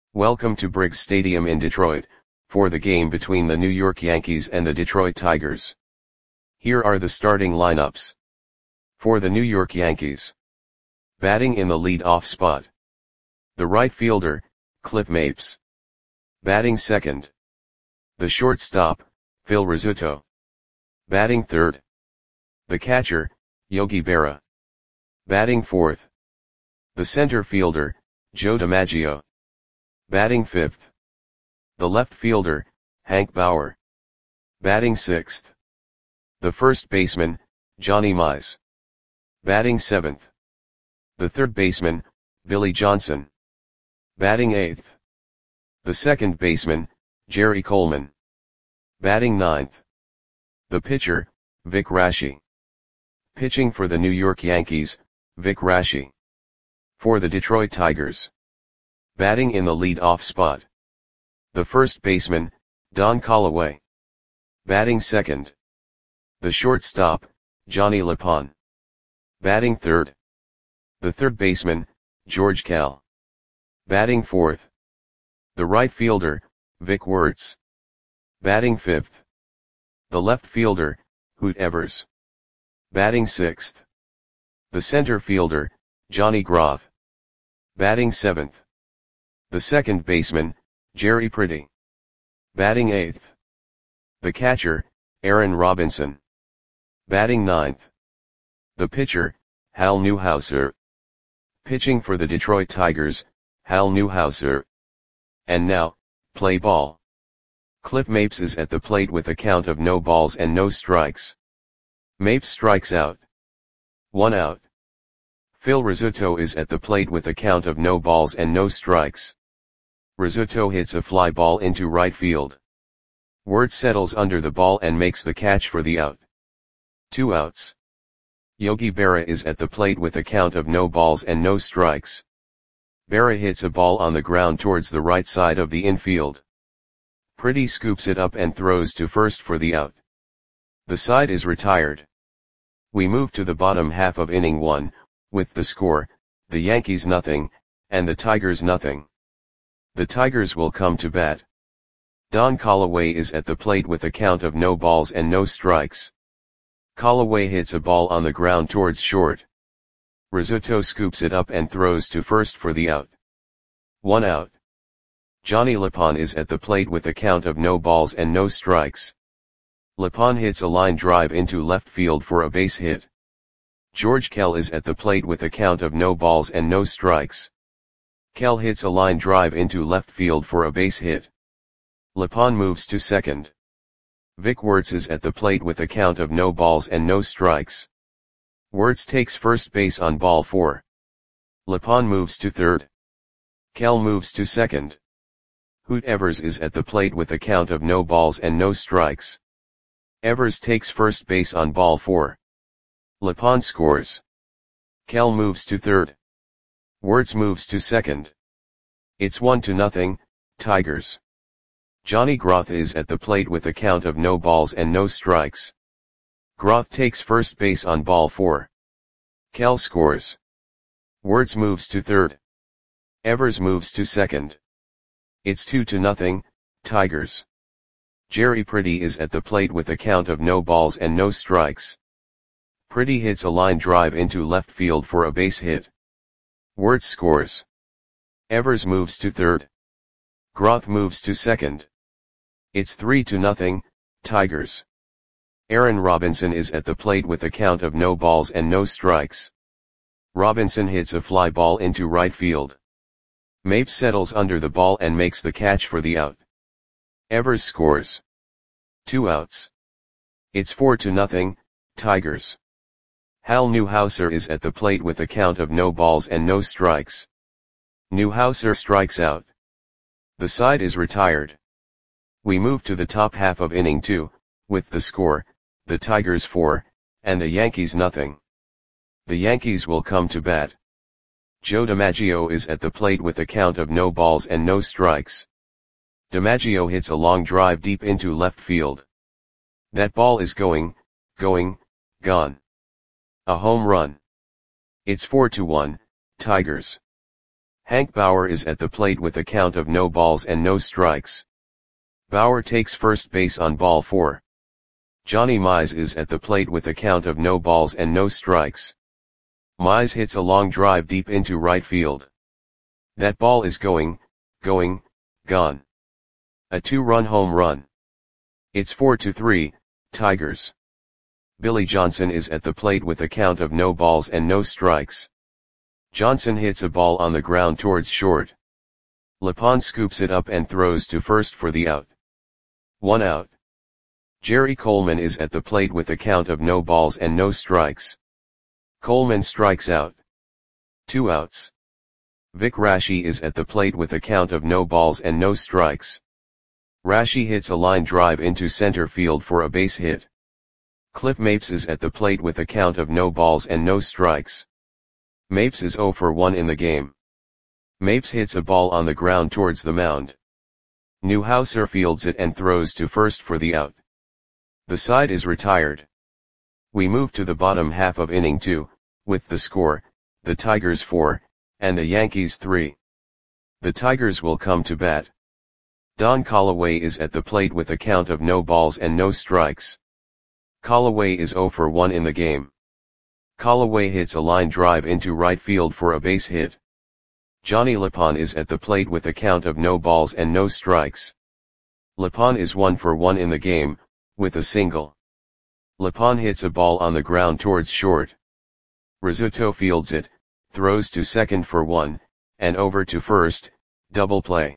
Welcome to Briggs Stadium in Detroit, for the game between the New York Yankees and the Detroit Tigers. Here are the starting lineups. For the New York Yankees. Batting in the lead-off spot. The right fielder, Cliff Mapes. Batting second. The shortstop, Phil Rizzuto. Batting third. The catcher, Yogi Berra. Batting fourth. The center fielder, Joe DiMaggio. Batting fifth. The left fielder, Hank Bauer. Batting sixth. The first baseman, Johnny Mize. Batting seventh. The third baseman, Billy Johnson. Batting eighth. The second baseman, Jerry Coleman. Batting ninth. The pitcher, Vic Raschi. Pitching for the New York Yankees, Vic Raschi. For the Detroit Tigers. Batting in the lead-off spot. The first baseman, Don Callaway. Batting second. The shortstop, Johnny LePon. Batting third. The third baseman, George Kell. Batting fourth. The right fielder, Vic Wertz. Batting fifth. The left fielder, Hoot Evers. Batting sixth. The center fielder, Johnny Groth. Batting seventh. The second baseman, Jerry Pretty. Batting eighth. The catcher, Aaron Robinson. Batting ninth. The pitcher, Hal Newhouser. Pitching for the Detroit Tigers, Hal Newhouser. And now, play ball. Cliff Mapes is at the plate with a count of no balls and no strikes. Mapes strikes out. 1 out. Phil Rizzuto is at the plate with a count of no balls and no strikes. Rizzuto hits a fly ball into right field. Wertz settles under the ball and makes the catch for the out. 2 outs. Yogi Berra is at the plate with a count of no balls and no strikes. Berra hits a ball on the ground towards the right side of the infield. Pretty scoops it up and throws to first for the out. The side is retired. We move to the bottom half of inning 1, with the score, the Yankees nothing, and the Tigers nothing. The Tigers will come to bat. Don Callaway is at the plate with a count of no balls and no strikes. Callaway hits a ball on the ground towards short. Rizzuto scoops it up and throws to first for the out. 1 out. Johnny LePon is at the plate with a count of no balls and no strikes. LePon hits a line drive into left field for a base hit. George Kell is at the plate with a count of no balls and no strikes. Kell hits a line drive into left field for a base hit. LePon moves to second. Vic Wertz is at the plate with a count of no balls and no strikes. Wertz takes first base on ball 4. LePon moves to third. Kell moves to second. Hoot Evers is at the plate with a count of no balls and no strikes. Evers takes first base on ball 4. LePon scores. Kell moves to third. Wertz moves to second. It's 1-0, Tigers. Johnny Groth is at the plate with a count of no balls and no strikes. Groth takes first base on ball 4. Kell scores. Wertz moves to third. Evers moves to second. It's 2-0, Tigers. Jerry Pretty is at the plate with a count of no balls and no strikes. Pretty hits a line drive into left field for a base hit. Wertz scores. Evers moves to third. Groth moves to second. It's 3-0, Tigers. Aaron Robinson is at the plate with a count of no balls and no strikes. Robinson hits a fly ball into right field. Mapes settles under the ball and makes the catch for the out. Evers scores. 2 outs. It's 4-0, Tigers. Hal Newhouser is at the plate with a count of no balls and no strikes. Newhouser strikes out. The side is retired. We move to the top half of inning 2, with the score, the Tigers 4, and the Yankees nothing. The Yankees will come to bat. Joe DiMaggio is at the plate with a count of no balls and no strikes. DiMaggio hits a long drive deep into left field. That ball is gone. A home run. It's 4-1, Tigers. Hank Bauer is at the plate with a count of no balls and no strikes. Bauer takes first base on ball 4. Johnny Mize is at the plate with a count of no balls and no strikes. Mize hits a long drive deep into right field. That ball is gone. A 2-run home run. It's 4-3, Tigers. Billy Johnson is at the plate with a count of no balls and no strikes. Johnson hits a ball on the ground towards short. Lepond scoops it up and throws to first for the out. 1 out. Jerry Coleman is at the plate with a count of no balls and no strikes. Coleman strikes out. 2 outs. Vic Raschi is at the plate with a count of no balls and no strikes. Raschi hits a line drive into center field for a base hit. Cliff Mapes is at the plate with a count of no balls and no strikes. Mapes is 0 for 1 in the game. Mapes hits a ball on the ground towards the mound. Newhouser fields it and throws to first for the out. The side is retired. We move to the bottom half of inning 2, with the score, the Tigers 4, and the Yankees 3. The Tigers will come to bat. Don Callaway is at the plate with a count of no balls and no strikes. Callaway is 0 for 1 in the game. Callaway hits a line drive into right field for a base hit. Johnny Lepond is at the plate with a count of no balls and no strikes. Lepond is 1 for 1 in the game, with a single. Lepond hits a ball on the ground towards short. Rizzuto fields it, throws to second for 1, and over to first, double play.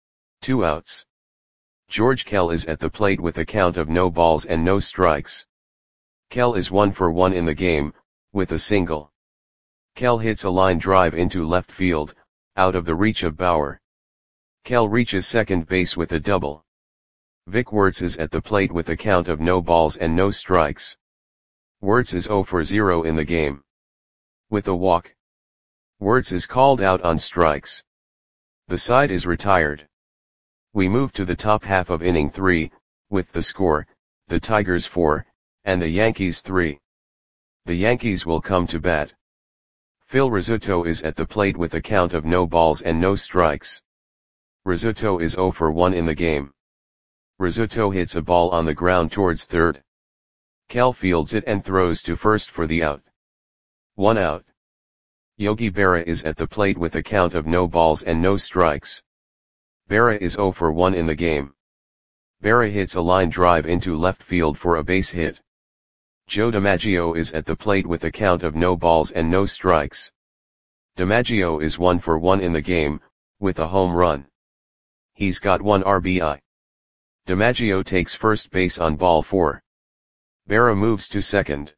2 outs. George Kell is at the plate with a count of no balls and no strikes. Kell is 1 for 1 in the game, with a single. Kell hits a line drive into left field, out of the reach of Bauer. Kell reaches second base with a double. Vic Wertz is at the plate with a count of no balls and no strikes. Wertz is 0 for 0 in the game. With a walk. Wertz is called out on strikes. The side is retired. We move to the top half of inning 3, with the score, the Tigers 4, and the Yankees 3. The Yankees will come to bat. Phil Rizzuto is at the plate with a count of no balls and no strikes. Rizzuto is 0 for 1 in the game. Rizzuto hits a ball on the ground towards third. Kell fields it and throws to first for the out. 1 out. Yogi Berra is at the plate with a count of no balls and no strikes. Berra is 0 for 1 in the game. Berra hits a line drive into left field for a base hit. Joe DiMaggio is at the plate with a count of no balls and no strikes. DiMaggio is 1 for 1 in the game, with a home run. He's got 1 RBI. DiMaggio takes first base on ball 4. Berra moves to second.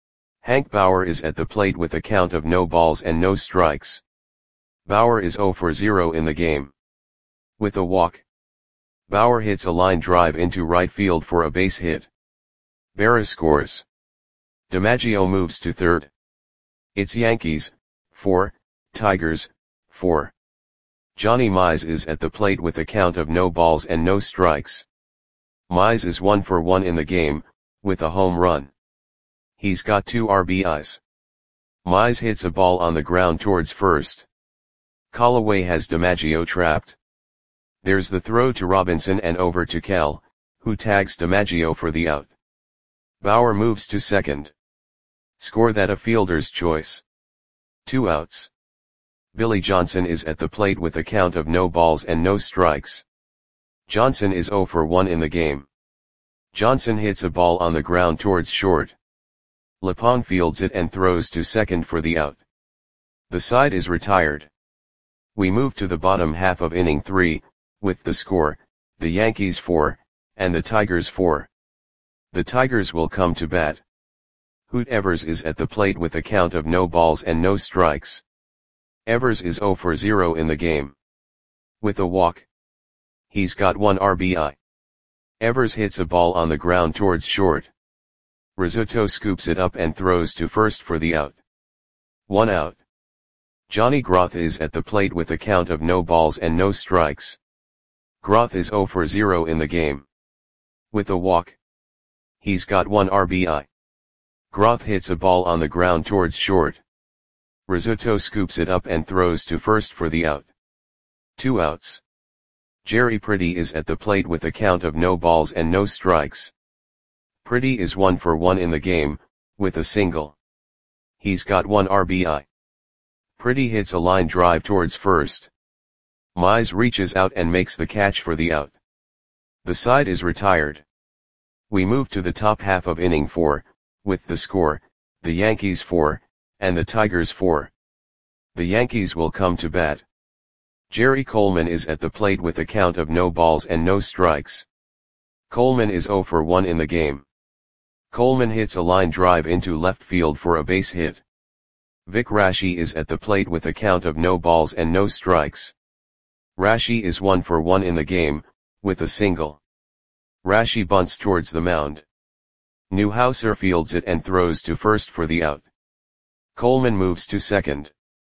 Hank Bauer is at the plate with a count of no balls and no strikes. Bauer is 0 for 0 in the game. With a walk. Bauer hits a line drive into right field for a base hit. Berra scores. DiMaggio moves to third. It's Yankees, 4, Tigers, 4. Johnny Mize is at the plate with a count of no balls and no strikes. Mize is 1 for 1 in the game, with a home run. He's got 2 RBIs. Mize hits a ball on the ground towards first. Callaway has DiMaggio trapped. There's the throw to Robinson and over to Kell, who tags DiMaggio for the out. Bauer moves to second. Score that a fielder's choice. 2 outs. Billy Johnson is at the plate with a count of no balls and no strikes. Johnson is 0 for 1 in the game. Johnson hits a ball on the ground towards short. Lepond fields it and throws to second for the out. The side is retired. We move to the bottom half of inning 3, with the score, the Yankees 4, and the Tigers 4. The Tigers will come to bat. Hoot Evers is at the plate with a count of no balls and no strikes. Evers is 0 for 0 in the game. With a walk. He's got 1 RBI. Evers hits a ball on the ground towards short. Rizzuto scoops it up and throws to first for the out. 1 out. Johnny Groth is at the plate with a count of no balls and no strikes. Groth is 0 for 0 in the game. With a walk. He's got 1 RBI. Groth hits a ball on the ground towards short. Rizzuto scoops it up and throws to first for the out. 2 outs. Jerry Pretty is at the plate with a count of no balls and no strikes. Pretty is 1 for 1 in the game, with a single. He's got 1 RBI. Pretty hits a line drive towards first. Mize reaches out and makes the catch for the out. The side is retired. We move to the top half of inning 4, with the score, the Yankees 4, and the Tigers 4. The Yankees will come to bat. Jerry Coleman is at the plate with a count of no balls and no strikes. Coleman is 0 for 1 in the game. Coleman hits a line drive into left field for a base hit. Vic Raschi is at the plate with a count of no balls and no strikes. Raschi is 1 for 1 in the game, with a single. Raschi bunts towards the mound. Newhouser fields it and throws to first for the out. Coleman moves to second.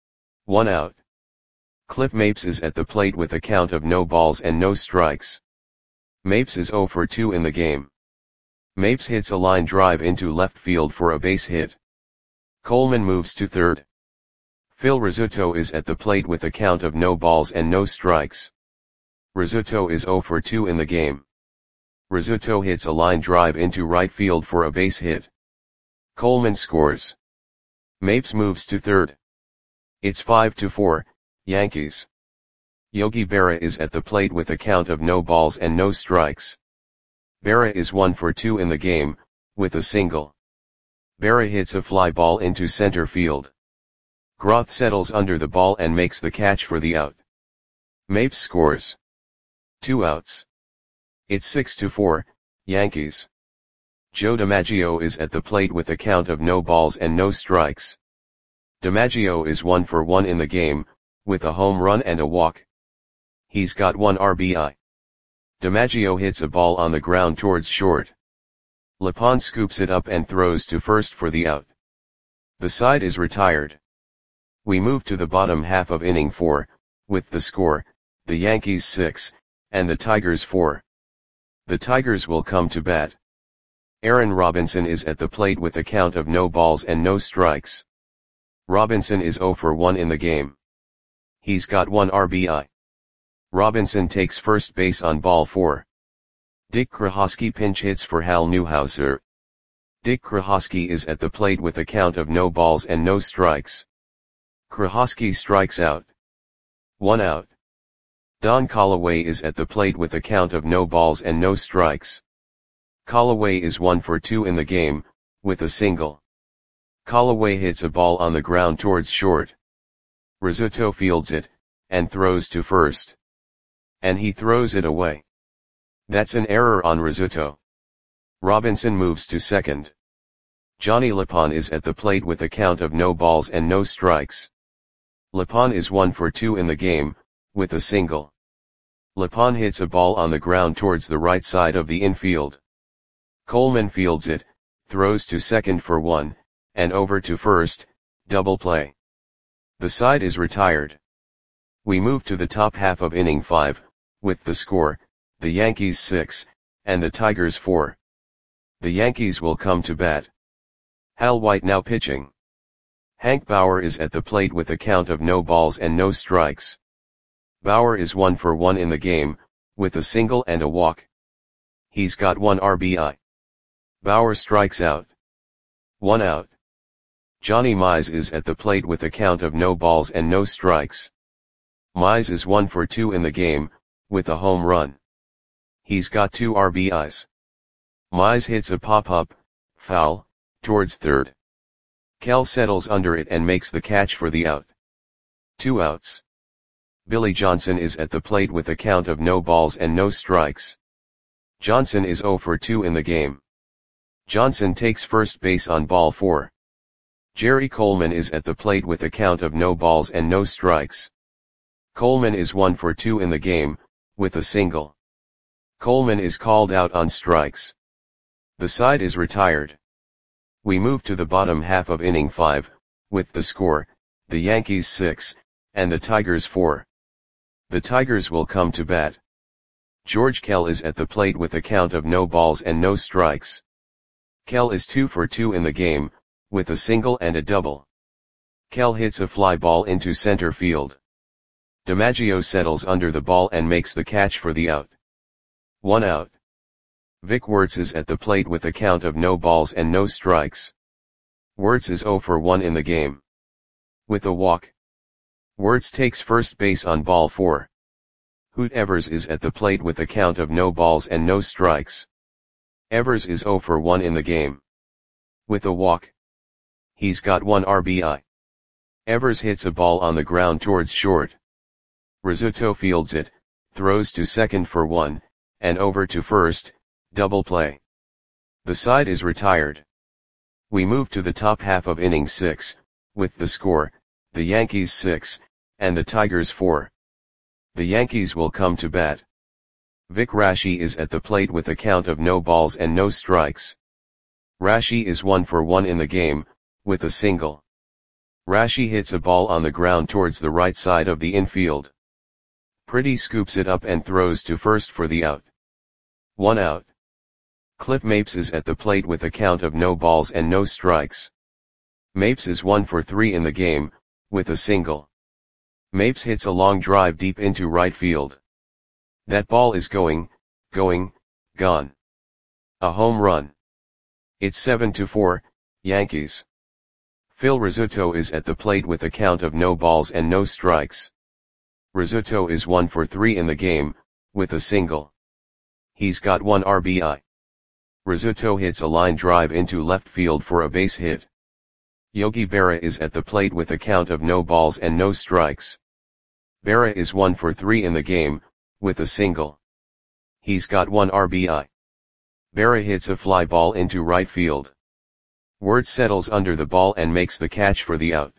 1 out. Cliff Mapes is at the plate with a count of no balls and no strikes. Mapes is 0 for 2 in the game. Mapes hits a line drive into left field for a base hit. Coleman moves to third. Phil Rizzuto is at the plate with a count of no balls and no strikes. Rizzuto is 0 for 2 in the game. Rizzuto hits a line drive into right field for a base hit. Coleman scores. Mapes moves to third. It's 5-4, Yankees. Yogi Berra is at the plate with a count of no balls and no strikes. Berra is 1 for 2 in the game, with a single. Berra hits a fly ball into center field. Groth settles under the ball and makes the catch for the out. Mapes scores. 2 outs. It's 6-4, Yankees. Joe DiMaggio is at the plate with a count of no balls and no strikes. DiMaggio is 1 for 1 in the game, with a home run and a walk. He's got 1 RBI. DiMaggio hits a ball on the ground towards short. Lepond scoops it up and throws to first for the out. The side is retired. We move to the bottom half of inning 4, with the score, the Yankees 6, and the Tigers 4. The Tigers will come to bat. Aaron Robinson is at the plate with a count of no balls and no strikes. Robinson is 0 for 1 in the game. He's got 1 RBI. Robinson takes first base on ball 4. Dick Krahosky pinch hits for Hal Newhouser. Dick Krahosky is at the plate with a count of no balls and no strikes. Krahosky strikes out. 1 out. Don Callaway is at the plate with a count of no balls and no strikes. Callaway is 1 for 2 in the game, with a single. Callaway hits a ball on the ground towards short. Rizzuto fields it, and throws to first. And he throws it away. That's an error on Rizzuto. Robinson moves to second. Johnny Lepond is at the plate with a count of no balls and no strikes. Lepond is 1 for 2 in the game, with a single. Lepond hits a ball on the ground towards the right side of the infield. Coleman fields it, throws to second for 1, and over to first, double play. The side is retired. We move to the top half of inning 5, with the score, the Yankees 6, and the Tigers 4. The Yankees will come to bat. Hal White now pitching. Hank Bauer is at the plate with a count of no balls and no strikes. Bauer is 1 for 1 in the game, with a single and a walk. He's got 1 RBI. Bauer strikes out. 1 out. Johnny Mize is at the plate with a count of no balls and no strikes. Mize is 1 for 2 in the game, with a home run. He's got 2 RBIs. Mize hits a pop-up, foul, towards third. Kell settles under it and makes the catch for the out. 2 outs. Billy Johnson is at the plate with a count of no balls and no strikes. Johnson is 0 for 2 in the game. Johnson takes first base on ball 4. Jerry Coleman is at the plate with a count of no balls and no strikes. Coleman is 1 for 2 in the game, with a single. Coleman is called out on strikes. The side is retired. We move to the bottom half of inning 5, with the score, the Yankees 6, and the Tigers 4. The Tigers will come to bat. George Kell is at the plate with a count of no balls and no strikes. Kell is 2 for 2 in the game, with a single and a double. Kell hits a fly ball into center field. DiMaggio settles under the ball and makes the catch for the out. 1 out. Vic Wertz is at the plate with a count of no balls and no strikes. Wertz is 0 for 1 in the game. With a walk. Wertz takes first base on ball 4. Hoot Evers is at the plate with a count of no balls and no strikes. Evers is 0 for 1 in the game. With a walk. He's got 1 RBI. Evers hits a ball on the ground towards short. Rizzuto fields it, throws to second for 1, and over to first, double play. The side is retired. We move to the top half of inning 6, with the score, the Yankees 6, and the Tigers 4. The Yankees will come to bat. Vic Raschi is at the plate with a count of no balls and no strikes. Raschi is 1 for 1 in the game, with a single. Raschi hits a ball on the ground towards the right side of the infield. Pretty scoops it up and throws to first for the out. 1 out. Cliff Mapes is at the plate with a count of no balls and no strikes. Mapes is 1 for 3 in the game, with a single. Mapes hits a long drive deep into right field. That ball is gone. A home run. It's 7-4, Yankees. Phil Rizzuto is at the plate with a count of no balls and no strikes. Rizzuto is 1 for 3 in the game, with a single. He's got 1 RBI. Rizzuto hits a line drive into left field for a base hit. Yogi Berra is at the plate with a count of no balls and no strikes. Berra is 1 for 3 in the game, with a single. He's got 1 RBI. Berra hits a fly ball into right field. Wertz settles under the ball and makes the catch for the out.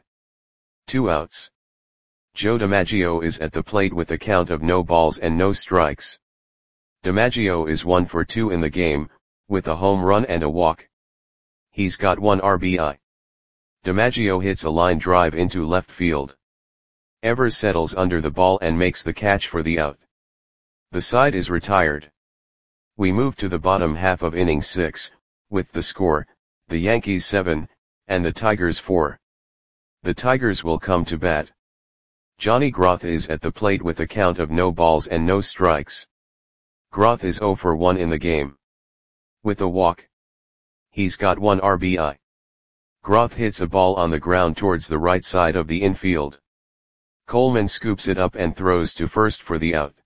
2 outs. Joe DiMaggio is at the plate with a count of no balls and no strikes. DiMaggio is 1 for 2 in the game, with a home run and a walk. He's got 1 RBI. DiMaggio hits a line drive into left field. Evers settles under the ball and makes the catch for the out. The side is retired. We move to the bottom half of inning 6, with the score, the Yankees 7, and the Tigers 4. The Tigers will come to bat. Johnny Groth is at the plate with a count of no balls and no strikes. Groth is 0 for 1 in the game. With a walk. He's got 1 RBI. Groth hits a ball on the ground towards the right side of the infield. Coleman scoops it up and throws to first for the out.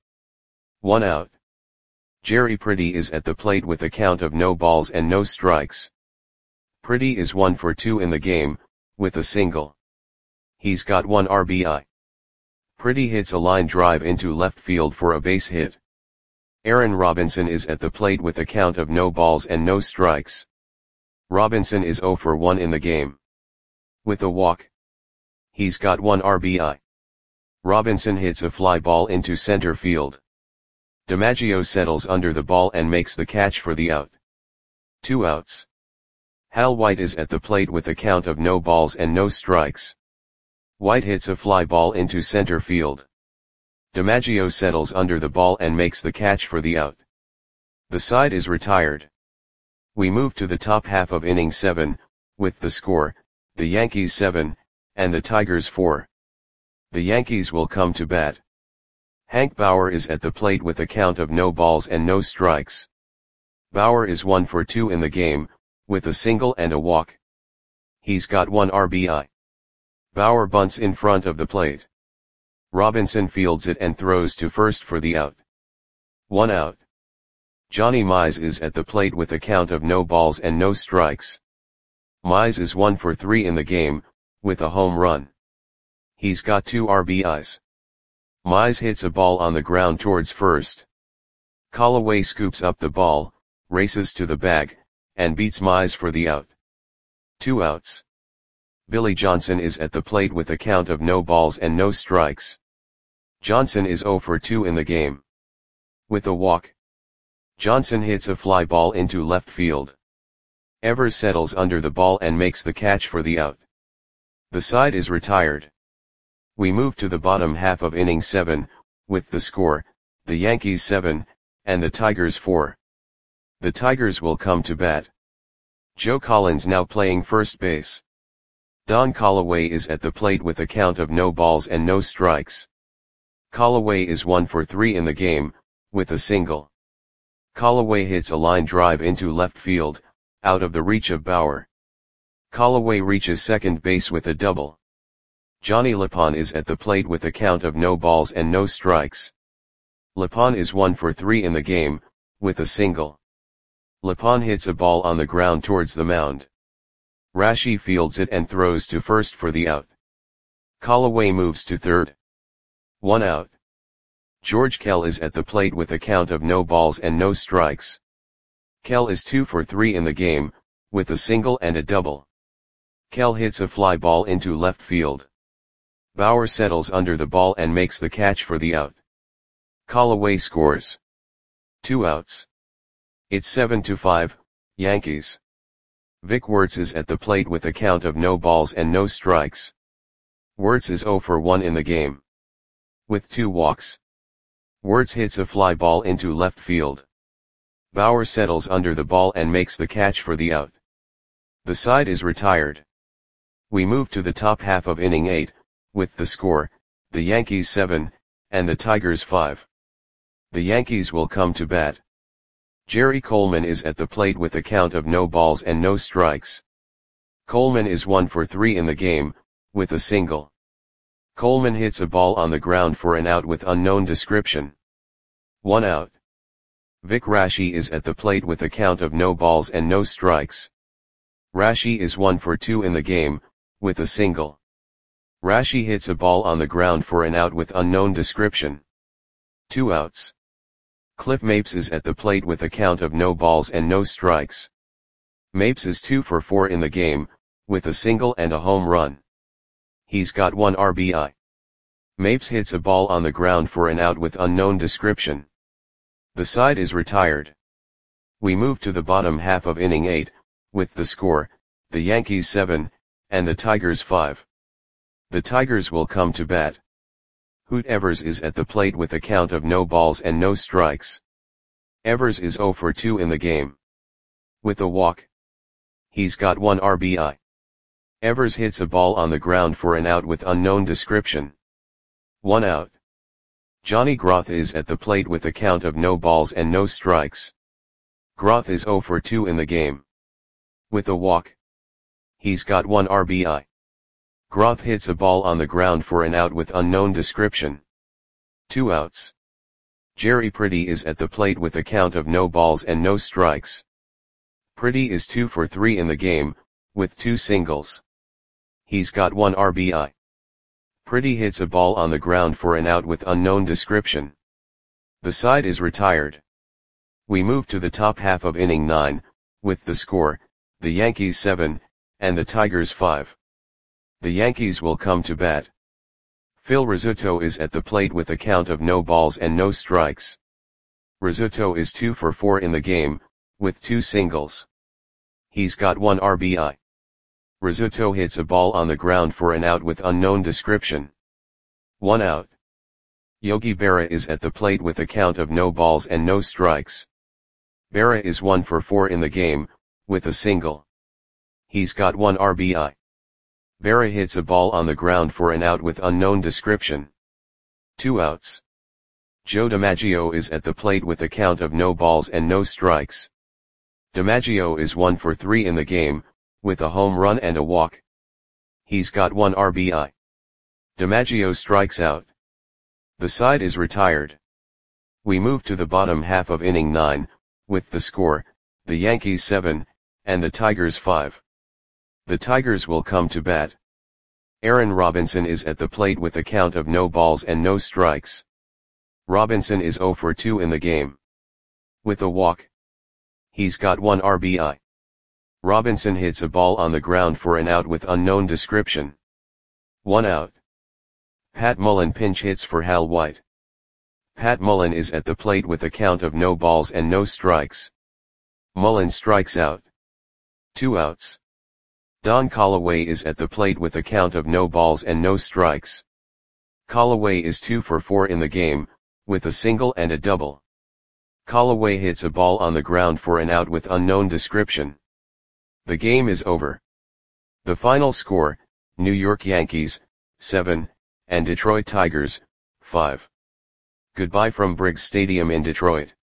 1 out. Jerry Pretty is at the plate with a count of no balls and no strikes. Pretty is 1 for 2 in the game, with a single. He's got 1 RBI. Pretty hits a line drive into left field for a base hit. Aaron Robinson is at the plate with a count of no balls and no strikes. Robinson is 0 for 1 in the game. With a walk. He's got 1 RBI. Robinson hits a fly ball into center field. DiMaggio settles under the ball and makes the catch for the out. 2 outs. Hal White is at the plate with a count of no balls and no strikes. White hits a fly ball into center field. DiMaggio settles under the ball and makes the catch for the out. The side is retired. We move to the top half of inning 7, with the score, the Yankees 7, and the Tigers 4. The Yankees will come to bat. Hank Bauer is at the plate with a count of no balls and no strikes. Bauer is 1 for 2 in the game, with a single and a walk. He's got 1 RBI. Bauer bunts in front of the plate. Robinson fields it and throws to first for the out. 1 out. Johnny Mize is at the plate with a count of no balls and no strikes. Mize is 1 for 3 in the game, with a home run. He's got 2 RBIs. Mize hits a ball on the ground towards first. Callaway scoops up the ball, races to the bag, and beats Mize for the out. 2 outs. Billy Johnson is at the plate with a count of no balls and no strikes. Johnson is 0 for 2 in the game. With a walk. Johnson hits a fly ball into left field. Evers settles under the ball and makes the catch for the out. The side is retired. We move to the bottom half of inning 7, with the score, the Yankees 7, and the Tigers 4. The Tigers will come to bat. Joe Collins now playing first base. Don Callaway is at the plate with a count of no balls and no strikes. Callaway is 1 for 3 in the game, with a single. Callaway hits a line drive into left field, out of the reach of Bauer. Callaway reaches second base with a double. Johnny Lapon is at the plate with a count of no balls and no strikes. Lapon is 1 for 3 in the game, with a single. Lapon hits a ball on the ground towards the mound. Rashi fields it and throws to first for the out. Callaway moves to third. 1 out. George Kell is at the plate with a count of no balls and no strikes. Kell is 2 for 3 in the game, with a single and a double. Kell hits a fly ball into left field. Bauer settles under the ball and makes the catch for the out. Callaway scores. 2 outs. It's 7-5, Yankees. Vic Wertz is at the plate with a count of no balls and no strikes. Wertz is 0 for 1 in the game. With 2 walks. Wertz hits a fly ball into left field. Bauer settles under the ball and makes the catch for the out. The side is retired. We move to the top half of inning 8, with the score, the Yankees 7, and the Tigers 5. The Yankees will come to bat. Jerry Coleman is at the plate with a count of no balls and no strikes. Coleman is 1 for 3 in the game, with a single. Coleman hits a ball on the ground for an out with unknown description. 1 out. Vic Rashi is at the plate with a count of no balls and no strikes. Rashi is 1 for 2 in the game, with a single. Rashi hits a ball on the ground for an out with unknown description. 2 outs. Cliff Mapes is at the plate with a count of no balls and no strikes. Mapes is 2 for 4 in the game, with a single and a home run. He's got 1 RBI. Mapes hits a ball on the ground for an out with unknown description. The side is retired. We move to the bottom half of inning 8, with the score, the Yankees 7, and the Tigers 5. The Tigers will come to bat. Hoot Evers is at the plate with a count of no balls and no strikes. Evers is 0 for 2 in the game. With a walk. He's got 1 RBI. Evers hits a ball on the ground for an out with unknown description. 1 out. Johnny Groth is at the plate with a count of no balls and no strikes. Groth is 0 for 2 in the game. With a walk. He's got 1 RBI. Groth hits a ball on the ground for an out with unknown description. 2 outs. Jerry Pretty is at the plate with a count of no balls and no strikes. Pretty is 2 for 3 in the game, with 2 singles. He's got 1 RBI. Pretty hits a ball on the ground for an out with unknown description. The side is retired. We move to the top half of inning 9, with the score, the Yankees 7, and the Tigers 5. The Yankees will come to bat. Phil Rizzuto is at the plate with a count of no balls and no strikes. Rizzuto is 2 for 4 in the game, with 2 singles. He's got 1 RBI. Rizzuto hits a ball on the ground for an out with unknown description. 1 out. Yogi Berra is at the plate with a count of no balls and no strikes. Berra is 1 for 4 in the game, with a single. He's got 1 RBI. Berra hits a ball on the ground for an out with unknown description. 2 outs. Joe DiMaggio is at the plate with a count of no balls and no strikes. DiMaggio is 1 for 3 in the game, with a home run and a walk. He's got 1 RBI. DiMaggio strikes out. The side is retired. We move to the bottom half of inning 9, with the score, the Yankees 7, and the Tigers 5. The Tigers will come to bat. Aaron Robinson is at the plate with a count of no balls and no strikes. Robinson is 0 for 2 in the game. With a walk. He's got 1 RBI. Robinson hits a ball on the ground for an out with unknown description. 1 out. Pat Mullen pinch hits for Hal White. Pat Mullen is at the plate with a count of no balls and no strikes. Mullen strikes out. 2 outs. Don Callaway is at the plate with a count of no balls and no strikes. Callaway is 2 for 4 in the game, with a single and a double. Callaway hits a ball on the ground for an out with unknown description. The game is over. The final score, New York Yankees, 7, and Detroit Tigers, 5. Goodbye from Briggs Stadium in Detroit.